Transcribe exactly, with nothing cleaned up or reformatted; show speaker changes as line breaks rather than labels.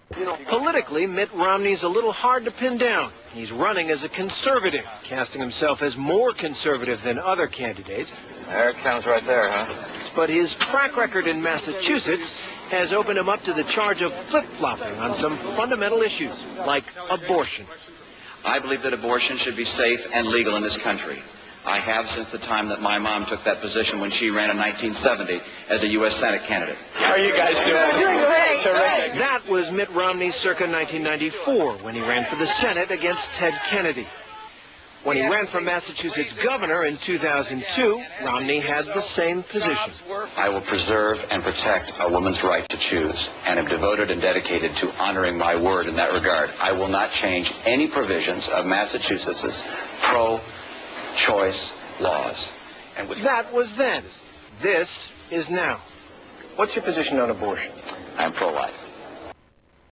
Politically, Mitt Romney's a little hard to pin down. He's running as a conservative, casting himself as more conservative than other candidates.
There it comes right there, huh?
But his track record in Massachusetts has opened him up to the charge of flip-flopping on some fundamental issues, like abortion.
I believe that abortion should be safe and legal in this country. I have since the time that my mom took that position when she ran in nineteen seventy as a U S Senate candidate.
How are you guys doing?
Doing great.
Terrific.
That was Mitt Romney circa nineteen ninety-four when he ran for the Senate against Ted Kennedy. When he ran for Massachusetts governor in two thousand two, Romney had the same position.
I will preserve and protect a woman's right to choose, and am devoted and dedicated to honoring my word in that regard. I will not change any provisions of Massachusetts' pro-choice laws. And with
That was then. This is now.
What's your position on abortion?
I'm pro-life.